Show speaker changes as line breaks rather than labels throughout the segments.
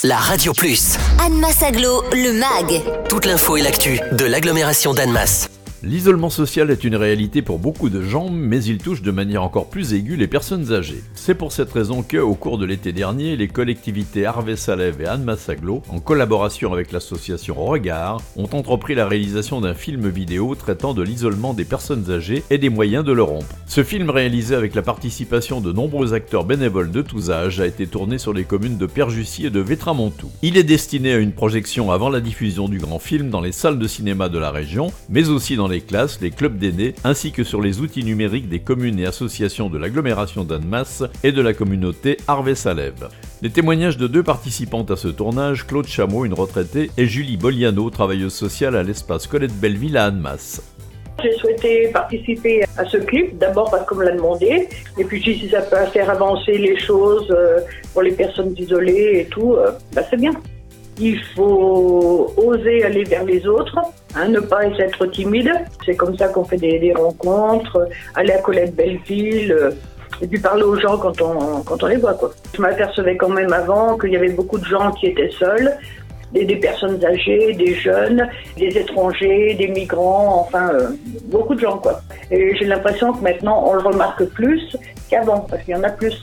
la Radio Plus.
Annemasse Agglo, le MAG.
Toute l'info et l'actu de l'agglomération d'Annemasse.
L'isolement social est une réalité pour beaucoup de gens, mais il touche de manière encore plus aiguë les personnes âgées. C'est pour cette raison que, au cours de l'été dernier, les collectivités Arves-Salève et Annemasse Agglo, en collaboration avec l'association Regard, ont entrepris la réalisation d'un film vidéo traitant de l'isolement des personnes âgées et des moyens de le rompre. Ce film, réalisé avec la participation de nombreux acteurs bénévoles de tous âges, a été tourné sur les communes de Père-Jussy et de Vétramontou. Il est destiné à une projection avant la diffusion du grand film dans les salles de cinéma de la région, mais aussi dans les classes, les clubs d'aînés, ainsi que sur les outils numériques des communes et associations de l'agglomération d'Annemasse et de la communauté Arves-Salève. Les témoignages de deux participantes à ce tournage, Claude Chameau, une retraitée, et Julie Boliano, travailleuse sociale à l'espace Colette Belleville à Annemasse.
J'ai souhaité participer à ce clip, d'abord parce qu'on me l'a demandé, et puis si ça peut faire avancer les choses pour les personnes isolées et tout, c'est bien. Il faut oser aller vers les autres, ne pas être timide. C'est comme ça qu'on fait des rencontres, aller à Colette Belleville, et puis parler aux gens quand on les voit, quoi. Je m'apercevais quand même avant qu'il y avait beaucoup de gens qui étaient seuls, des personnes âgées, des jeunes, des étrangers, des migrants, beaucoup de gens, quoi. Et j'ai l'impression que maintenant on le remarque plus qu'avant, parce qu'il y en a plus.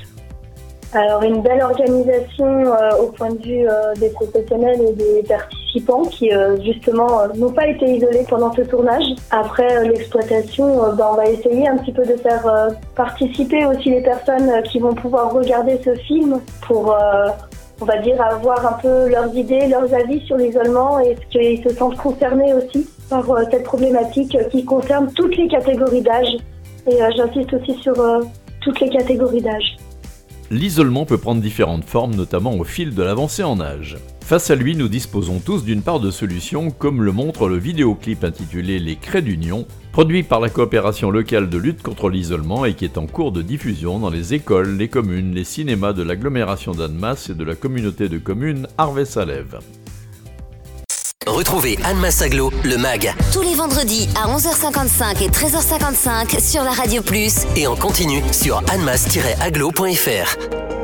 Alors une belle organisation au point de vue des professionnels et des participants qui justement n'ont pas été isolés pendant ce tournage. Après l'exploitation, on va essayer un petit peu de faire participer aussi les personnes qui vont pouvoir regarder ce film pour on va dire avoir un peu leurs idées, leurs avis sur l'isolement et ce qu'ils se sentent concernés aussi par cette problématique qui concerne toutes les catégories d'âge. Et j'insiste aussi sur toutes les catégories d'âge.
L'isolement peut prendre différentes formes, notamment au fil de l'avancée en âge. Face à lui, nous disposons tous d'une part de solutions, comme le montre le vidéoclip intitulé Les Crêts d'Union, produit par la coopération locale de lutte contre l'isolement et qui est en cours de diffusion dans les écoles, les communes, les cinémas de l'agglomération d'Annemasse et de la communauté de communes Arves-Salève.
Retrouvez Annemasse Agglo, le MAG.
Tous les vendredis à 11h55 et 13h55 sur la Radio Plus.
Et en continu sur annemasse-agglo.fr.